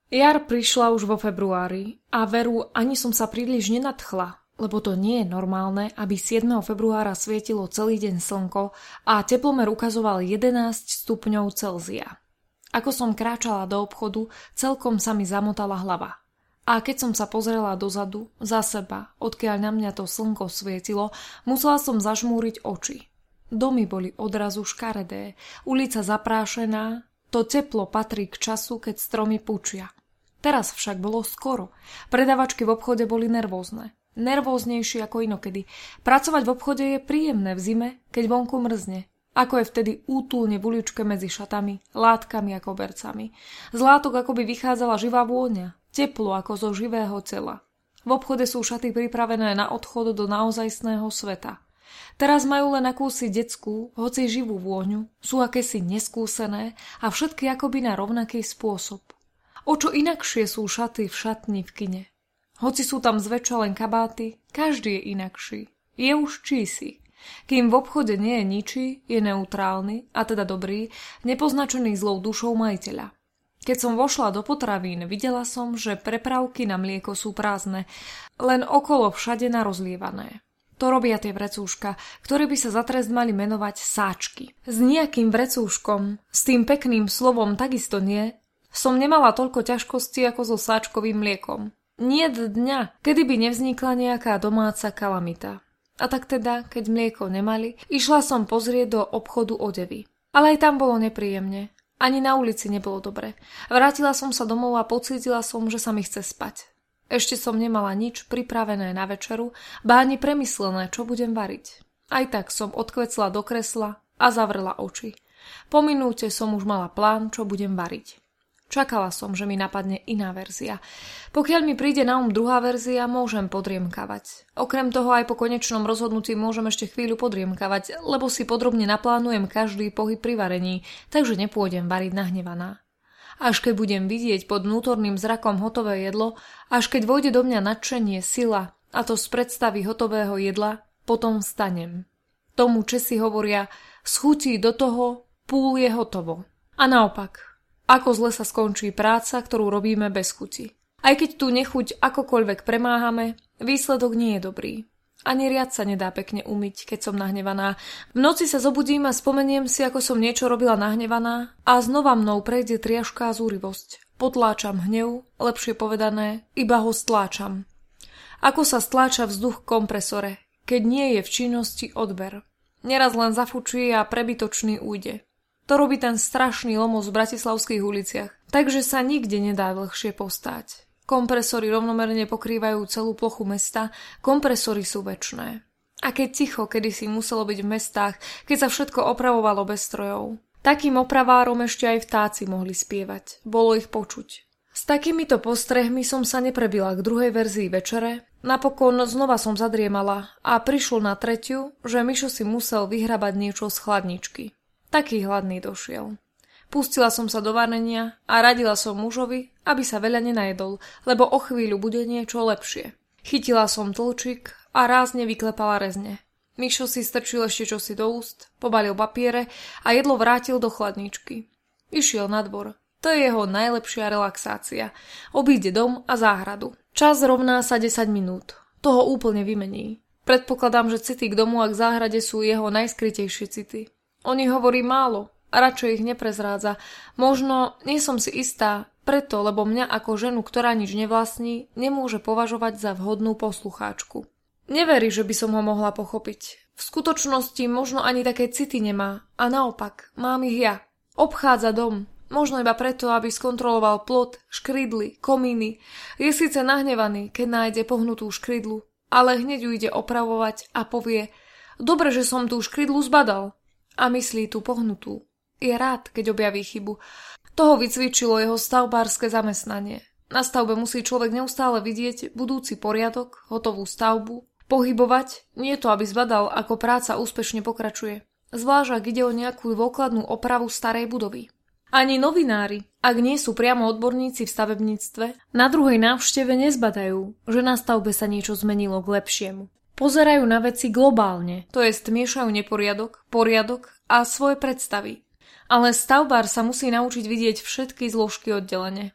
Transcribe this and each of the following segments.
Jar prišla už vo februári a veru ani som sa príliš nenadchla, lebo to nie je normálne, aby 7. februára svietilo celý deň slnko a teplomer ukazoval 11 stupňov Celzia. Ako som kráčala do obchodu, celkom sa mi zamotala hlava. A keď som sa pozrela dozadu, za seba, odkiaľ na mňa to slnko svietilo, musela som zažmúriť oči. Domy boli odrazu škaredé, ulica zaprášená, to teplo patrí k času, keď stromy pučia. Teraz však bolo skoro. Predavačky v obchode boli nervózne. Nervóznejšie ako inokedy. Pracovať v obchode je príjemné v zime, keď vonku mrzne. Ako je vtedy útulne v uličke medzi šatami, látkami a kobercami. Z látok akoby vychádzala živá vôňa, teplo ako zo živého tela. V obchode sú šaty pripravené na odchod do naozajstného sveta. Teraz majú len akúsi detskú, hoci živú vôňu, sú akési neskúsené a všetky akoby na rovnaký spôsob. O čo inakšie sú šaty v šatni v kine. Hoci sú tam zväčša len kabáty, každý je inakší. Je už čísi. Kým v obchode nie je ničí, je neutrálny, a teda dobrý, nepoznačený zlou dušou majiteľa. Keď som vošla do potravín, videla som, že prepravky na mlieko sú prázdne, len okolo všade narozlievané. To robia tie vrecúška, ktoré by sa za trest mali menovať sáčky. S nejakým vrecúškom, s tým pekným slovom takisto nie, som nemala toľko ťažkostí ako so sáčkovým mliekom. Niet dňa, kedy by nevznikla nejaká domáca kalamita. A tak teda, keď mlieko nemali, išla som pozrieť do obchodu odevy. Ale aj tam bolo nepríjemne. Ani na ulici nebolo dobre. Vrátila som sa domov a pocítila som, že sa mi chce spať. Ešte som nemala nič pripravené na večeru, ba ani premyslené, čo budem variť. Aj tak som odkvecla do kresla a zavrela oči. Po minúte som už mala plán, čo budem variť. Čakala som, že mi napadne iná verzia. Pokiaľ mi príde na druhá verzia, môžem podriemkavať. Okrem toho aj po konečnom rozhodnutí môžem ešte chvíľu podriemkavať, lebo si podrobne naplánujem každý pohyb pri varení, takže nepôjdem variť nahnevaná. Až keď budem vidieť pod vnútorným zrakom hotové jedlo, až keď vojde do mňa nadšenie, sila, a to z predstavy hotového jedla, potom vstanem. Tomu Česi hovoria, z chutí do toho púl je hotovo. A naopak. Ako zle sa skončí práca, ktorú robíme bez chuti. Aj keď tú nechuť akokoľvek premáhame, výsledok nie je dobrý. Ani riad sa nedá pekne umyť, keď som nahnevaná. V noci sa zobudím a spomeniem si, ako som niečo robila nahnevaná a znova mnou prejde triažká zúrivosť. Potláčam hnev, lepšie povedané, iba ho stláčam. Ako sa stláča vzduch v kompresore, keď nie je v činnosti odber. Neraz len zafučí a prebytočný ujde. To robí ten strašný lomos v bratislavských uliciach, takže sa nikde nedá dlhšie postáť. Kompresory rovnomerne pokrývajú celú plochu mesta, kompresory sú večné. A keď ticho kedysi muselo byť v mestách, keď sa všetko opravovalo bez strojov. Takým opravárom ešte aj vtáci mohli spievať, bolo ich počuť. S takýmito postrehmi som sa neprebila k druhej verzii večere, napokon znova som zadriemala a prišlo na tretiu, že Mišo si musel vyhrabať niečo z chladničky. Taký hladný došiel. Pustila som sa do varenia a radila som mužovi, aby sa veľa nenajedol, lebo o chvíľu bude niečo lepšie. Chytila som tlčík a rázne vyklepala rezne. Mišo si strčil ešte čosi do úst, pobalil papiere a jedlo vrátil do chladničky. Išiel na dvor. To je jeho najlepšia relaxácia. Obíde dom a záhradu. Čas rovná sa 10 minút. Toho úplne vymení. Predpokladám, že city k domu a k záhrade sú jeho najskrytejšie city. On ich hovorí málo a radšej ich neprezrádza. Možno nie som si istá, preto, lebo mňa ako ženu, ktorá nič nevlastní, nemôže považovať za vhodnú poslucháčku. Neverí, že by som ho mohla pochopiť. V skutočnosti možno ani také city nemá a naopak, mám ich ja. Obchádza dom, možno iba preto, aby skontroloval plot, škrydly, komíny. Je síce nahnevaný, keď nájde pohnutú škrydlu, ale hneď ju ide opravovať a povie: dobre, že som tú škrydlu zbadal. A myslí tú pohnutú. Je rád, keď objaví chybu. Toho vycvičilo jeho stavbárske zamestnanie. Na stavbe musí človek neustále vidieť budúci poriadok, hotovú stavbu, pohybovať, nie to, aby zbadal, ako práca úspešne pokračuje. Zvlášť, ak ide o nejakú dôkladnú opravu starej budovy. Ani novinári, ak nie sú priamo odborníci v stavebníctve, na druhej návšteve nezbadajú, že na stavbe sa niečo zmenilo k lepšiemu. Pozerajú na veci globálne, to jest miešajú neporiadok, poriadok a svoje predstavy. Ale stavbár sa musí naučiť vidieť všetky zložky oddelene.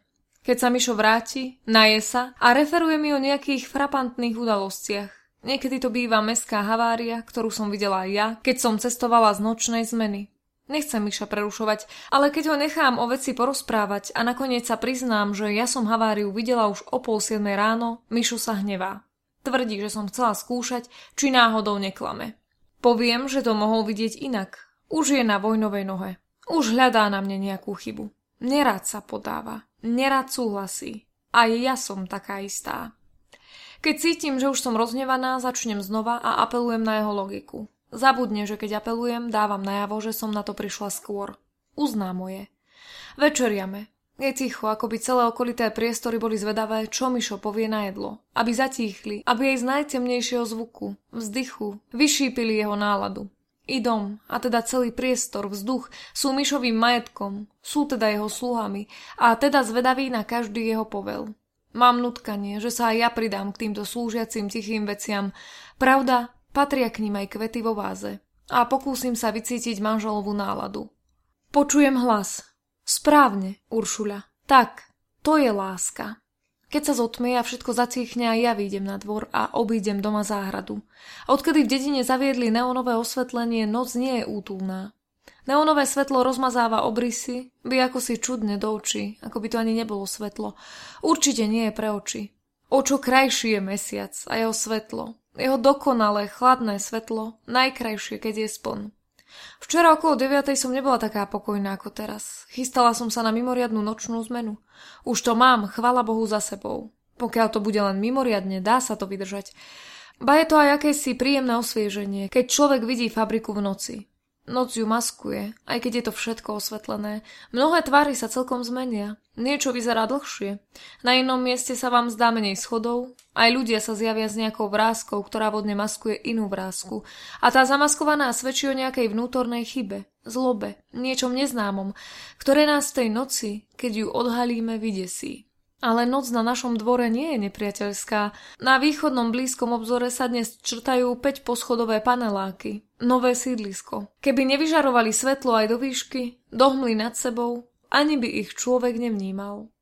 Keď sa Mišo vráti, naje sa a referuje mi o nejakých frapantných udalostiach. Niekedy to býva mestská havária, ktorú som videla aj ja, keď som cestovala z nočnej zmeny. Nechcem Miša prerušovať, ale keď ho nechám o veci porozprávať a nakoniec sa priznám, že ja som haváriu videla už o 6:30 ráno, Mišo sa hnevá. Tvrdí, že som chcela skúšať, či náhodou neklame. Poviem, že to mohol vidieť inak. Už je na vojnovej nohe. Už hľadá na mne nejakú chybu. Nerád sa podáva. Nerád súhlasí. Aj ja som taká istá. Keď cítim, že už som rozhnevaná, začnem znova a apelujem na jeho logiku. Zabudne, že keď apelujem, dávam najavo, že som na to prišla skôr. Uzná moje. Večeriame. Je ticho, ako by celé okolité priestory boli zvedavé, čo Mišo povie na jedlo. Aby zatíchli, aby jej z najtemnejšieho zvuku, vzdychu, vyšípili jeho náladu. I dom, a teda celý priestor, vzduch, sú Mišovým majetkom, sú teda jeho sluhami a teda zvedaví na každý jeho povel. Mám nutkanie, že sa aj ja pridám k týmto slúžiacim tichým veciam. Pravda, patria k ním aj kvety vo váze. A pokúsim sa vycítiť manželovú náladu. Počujem hlas. Správne, Uršuľa. Tak, to je láska. Keď sa zotmie a všetko zacíchne, aj ja vyjdem na dvor a obídem doma záhradu. Odkedy v dedine zaviedli neonové osvetlenie, noc nie je útulná. Neonové svetlo rozmazáva obrysy, by ako si čudne do očí, ako by to ani nebolo svetlo. Určite nie je pre oči. O čo krajší je mesiac a jeho svetlo. Jeho dokonalé, chladné svetlo, najkrajšie, keď je spln. Včera okolo 9:00 som nebola taká pokojná ako teraz. Chystala som sa na mimoriadnu nočnú zmenu. Už to mám, chvála Bohu, za sebou. Pokiaľ to bude len mimoriadne, dá sa to vydržať. Ba je to aj akési príjemné osvieženie, keď človek vidí fabriku v noci. Noc ju maskuje, aj keď je to všetko osvetlené. Mnohé tvary sa celkom zmenia. Niečo vyzerá dlhšie. Na inom mieste sa vám zdá menej schodov. Aj ľudia sa zjavia s nejakou vráskou, ktorá vodne maskuje inú vrásku. A tá zamaskovaná svedčí o nejakej vnútornej chybe, zlobe, niečom neznámom, ktoré nás v tej noci, keď ju odhalíme, vydesí. Ale noc na našom dvore nie je nepriateľská. Na východnom blízkom obzore sa dnes črtajú 5-poschodové paneláky. Nové sídlisko. Keby nevyžarovali svetlo aj do výšky, do hmly nad sebou, ani by ich človek nevnímal.